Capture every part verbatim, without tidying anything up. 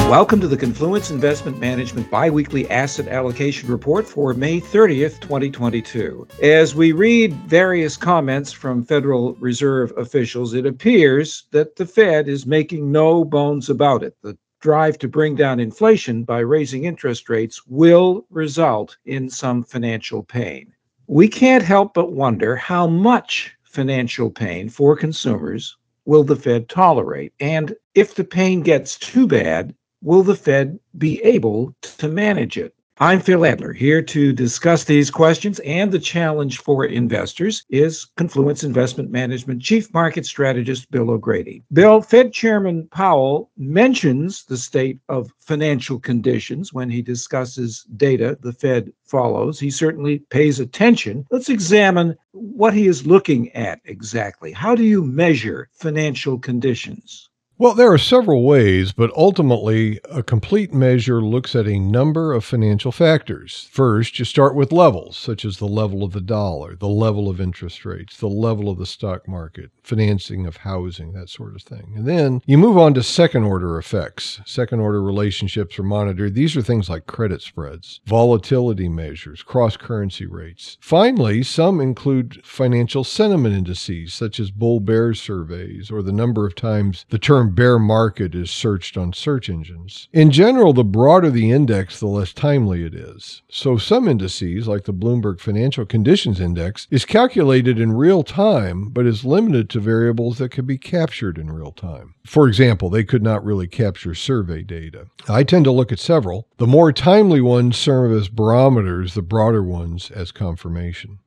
Welcome to the Confluence Investment Management Biweekly Asset Allocation Report for May thirtieth, twenty twenty-two. As we read various comments from Federal Reserve officials, it appears that the Fed is making no bones about it. The drive to bring down inflation by raising interest rates will result in some financial pain. We can't help but wonder how much financial pain for consumers will the Fed tolerate, and if the pain gets too bad, will the Fed be able to manage it? I'm Phil Adler. Here to discuss these questions and the challenge for investors is Confluence Investment Management Chief Market Strategist Bill O'Grady. Bill, Fed Chairman Powell mentions the state of financial conditions when he discusses data the Fed follows. He certainly pays attention. Let's examine what he is looking at exactly. How do you measure financial conditions? Well, there are several ways, but ultimately, a complete measure looks at a number of financial factors. First, you start with levels, such as the level of the dollar, the level of interest rates, the level of the stock market, financing of housing, that sort of thing. And then you move on to second-order effects. Second-order relationships are monitored. These are things like credit spreads, volatility measures, cross-currency rates. Finally, some include financial sentiment indices, such as bull-bear surveys, or the number of times the term bear market is searched on search engines. In general, the broader the index, the less timely it is. So some indices, like the Bloomberg Financial Conditions Index, is calculated in real time, but is limited to variables that can be captured in real time. For example, they could not really capture survey data. I tend to look at several. The more timely ones serve as barometers, the broader ones as confirmation.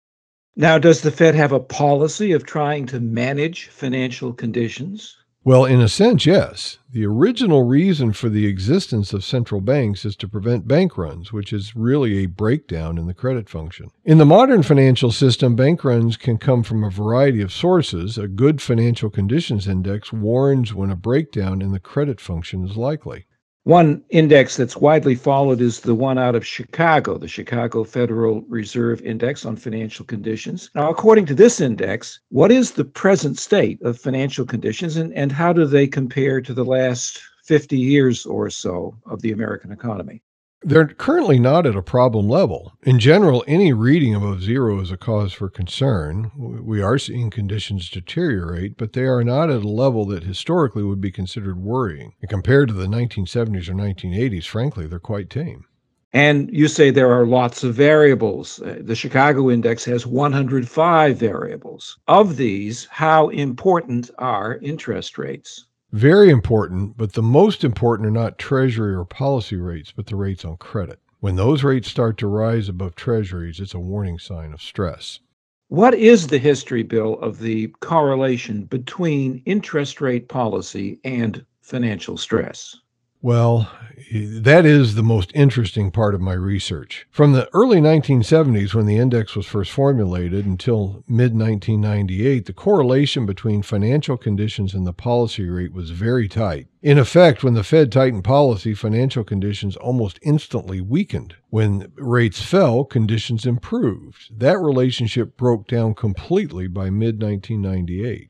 Now, does the Fed have a policy of trying to manage financial conditions? Well, in a sense, yes. The original reason for the existence of central banks is to prevent bank runs, which is really a breakdown in the credit function. In the modern financial system, bank runs can come from a variety of sources. A good financial conditions index warns when a breakdown in the credit function is likely. One index that's widely followed is the one out of Chicago, the Chicago Federal Reserve Index on Financial Conditions. Now, according to this index, what is the present state of financial conditions, and, and how do they compare to the last fifty years or so of the American economy? They're currently not at a problem level. In general, any reading above zero is a cause for concern. We are seeing conditions deteriorate, but they are not at a level that historically would be considered worrying. And compared to the nineteen seventies or nineteen eighties, frankly, they're quite tame. And you say there are lots of variables. Uh, the Chicago Index has one hundred five variables. Of these, how important are interest rates? Very important, but the most important are not Treasury or policy rates, but the rates on credit. When those rates start to rise above Treasuries, it's a warning sign of stress. What is the history, Bill, of the correlation between interest rate policy and financial stress? Well, that is the most interesting part of my research. From the early nineteen seventies, when the index was first formulated, until mid nineteen ninety-eight, the correlation between financial conditions and the policy rate was very tight. In effect, when the Fed tightened policy, financial conditions almost instantly weakened. When rates fell, conditions improved. That relationship broke down completely by mid nineteen ninety-eight.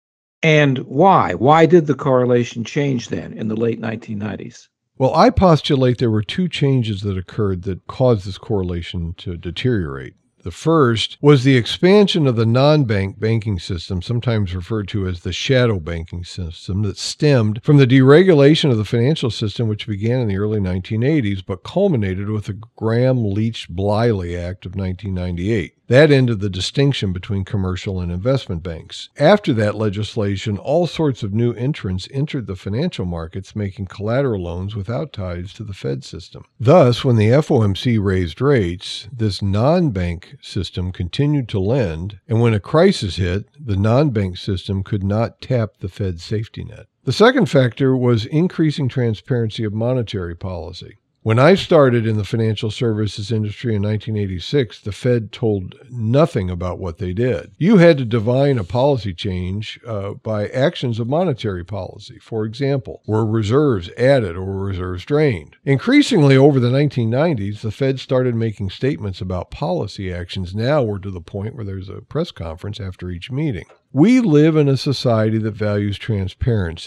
And why? Why did the correlation change then in the late nineteen nineties? Well, I postulate there were two changes that occurred that caused this correlation to deteriorate. The first was the expansion of the non-bank banking system, sometimes referred to as the shadow banking system, that stemmed from the deregulation of the financial system, which began in the early nineteen eighties, but culminated with the Graham-Leach-Bliley Act of nineteen ninety-eight. That ended the distinction between commercial and investment banks. After that legislation, all sorts of new entrants entered the financial markets, making collateral loans without ties to the Fed system. Thus, when the F O M C raised rates, this non-bank system continued to lend, and when a crisis hit, the non-bank system could not tap the Fed safety net. The second factor was increasing transparency of monetary policy. When I started in the financial services industry in nineteen eighty-six, the Fed told nothing about what they did. You had to divine a policy change uh, by actions of monetary policy. For example, were reserves added or were reserves drained? Increasingly over the nineteen nineties, the Fed started making statements about policy actions. Now we're to the point where there's a press conference after each meeting. We live in a society that values transparency.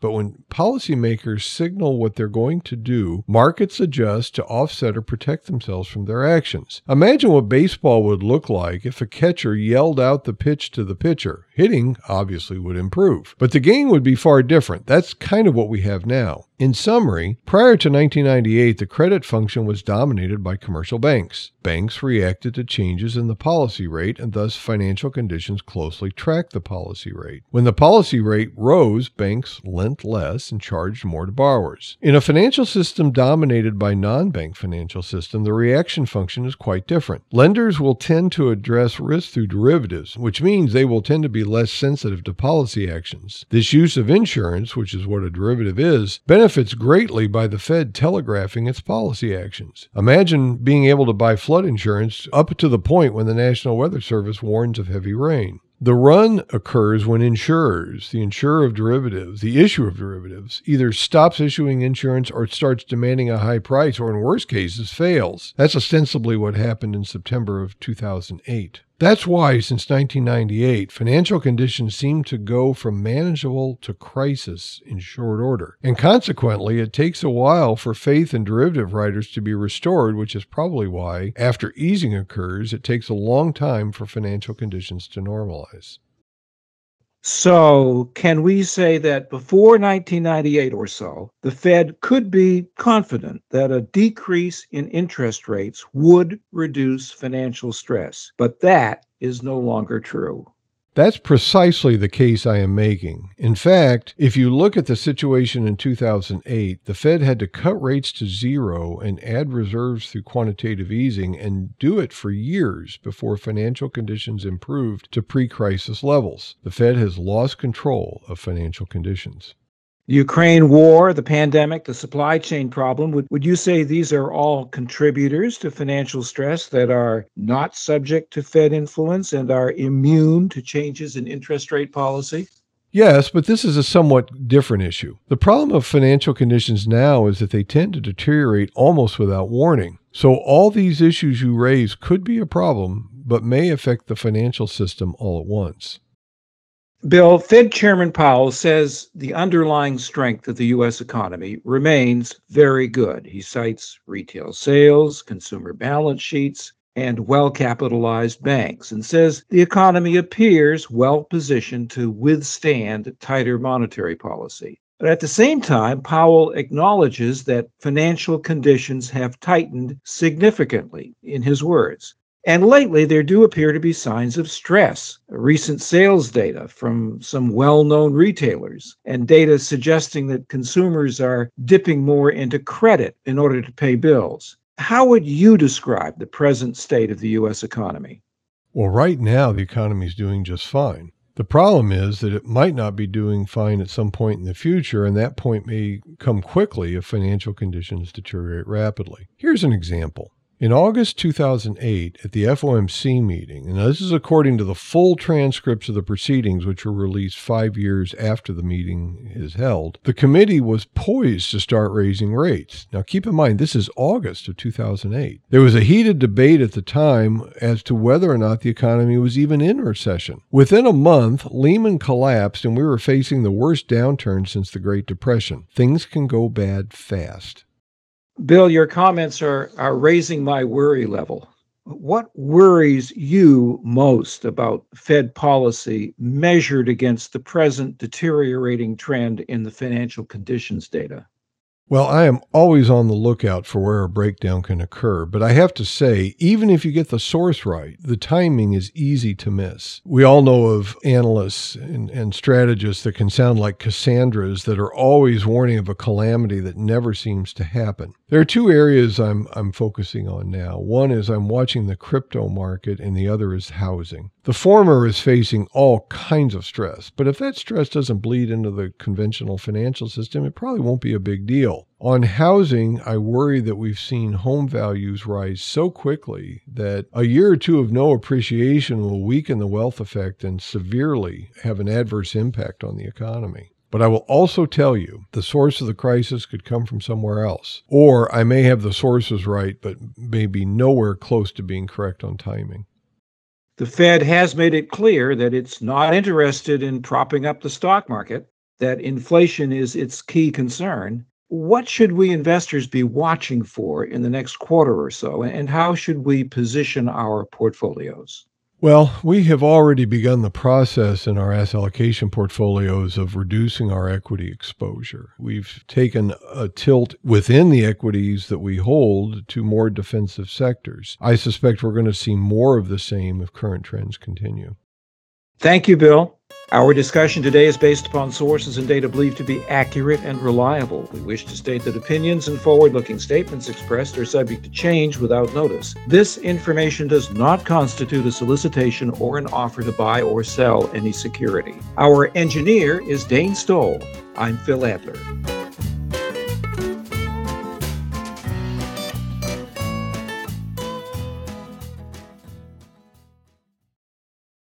but when policymakers signal what they're going to do, markets adjust to offset or protect themselves from their actions. Imagine what baseball would look like if a catcher yelled out the pitch to the pitcher. Hitting obviously would improve, but the game would be far different. That's kind of what we have now. In summary, prior to nineteen ninety-eight, the credit function was dominated by commercial banks. Banks reacted to changes in the policy rate, and thus financial conditions closely tracked the policy rate. When the policy rate rose, banks lent less and charged more to borrowers. In a financial system dominated by non-bank financial system, the reaction function is quite different. Lenders will tend to address risk through derivatives, which means they will tend to be less sensitive to policy actions. This use of insurance, which is what a derivative is, benefits greatly by the Fed telegraphing its policy actions. Imagine being able to buy flood insurance up to the point when the National Weather Service warns of heavy rain. The run occurs when insurers, the insurer of derivatives, the issuer of derivatives, either stops issuing insurance or starts demanding a high price, or in worst cases, fails. That's ostensibly what happened in September of two thousand eight. That's why, since nineteen ninety-eight, financial conditions seem to go from manageable to crisis in short order. And consequently, it takes a while for faith in derivative writers to be restored, which is probably why, after easing occurs, it takes a long time for financial conditions to normalize. So, can we say that before nineteen ninety-eight or so, the Fed could be confident that a decrease in interest rates would reduce financial stress, but that is no longer true? That's precisely the case I am making. In fact, if you look at the situation in two thousand eight, the Fed had to cut rates to zero and add reserves through quantitative easing, and do it for years before financial conditions improved to pre-crisis levels. The Fed has lost control of financial conditions. The Ukraine war, the pandemic, the supply chain problem, would, would you say these are all contributors to financial stress that are not subject to Fed influence and are immune to changes in interest rate policy? Yes, but this is a somewhat different issue. The problem of financial conditions now is that they tend to deteriorate almost without warning. So all these issues you raise could be a problem, but may affect the financial system all at once. Bill, Fed Chairman Powell says the underlying strength of the U S economy remains very good. He cites retail sales, consumer balance sheets, and well-capitalized banks, and says the economy appears well-positioned to withstand tighter monetary policy. But at the same time, Powell acknowledges that financial conditions have tightened significantly, in his words. And lately, there do appear to be signs of stress. Recent sales data from some well-known retailers and data suggesting that consumers are dipping more into credit in order to pay bills. How would you describe the present state of the U S economy? Well, right now, the economy is doing just fine. The problem is that it might not be doing fine at some point in the future, and that point may come quickly if financial conditions deteriorate rapidly. Here's an example. In August two thousand eight, at the F O M C meeting, and this is according to the full transcripts of the proceedings, which were released five years after the meeting is held, the committee was poised to start raising rates. Now, keep in mind, this is August of two thousand eight. There was a heated debate at the time as to whether or not the economy was even in recession. Within a month, Lehman collapsed, and we were facing the worst downturn since the Great Depression. Things can go bad fast. Bill, your comments are, are raising my worry level. What worries you most about Fed policy measured against the present deteriorating trend in the financial conditions data? Well, I am always on the lookout for where a breakdown can occur, but I have to say, even if you get the source right, the timing is easy to miss. We all know of analysts and, and strategists that can sound like Cassandras that are always warning of a calamity that never seems to happen. There are two areas I'm I'm focusing on now. One is I'm watching the crypto market, and the other is housing. The former is facing all kinds of stress, but if that stress doesn't bleed into the conventional financial system, it probably won't be a big deal. On housing, I worry that we've seen home values rise so quickly that a year or two of no appreciation will weaken the wealth effect and severely have an adverse impact on the economy. But I will also tell you, the source of the crisis could come from somewhere else. Or I may have the sources right, but may be nowhere close to being correct on timing. The Fed has made it clear that it's not interested in propping up the stock market. that inflation is its key concern. What should we investors be watching for in the next quarter or so, and how should we position our portfolios? Well, we have already begun the process in our asset allocation portfolios of reducing our equity exposure. We've taken a tilt within the equities that we hold to more defensive sectors. I suspect we're going to see more of the same if current trends continue. Thank you, Bill. Our discussion today is based upon sources and data believed to be accurate and reliable. We wish to state that opinions and forward-looking statements expressed are subject to change without notice. This information does not constitute a solicitation or an offer to buy or sell any security. Our engineer is Dane Stoll. I'm Phil Adler.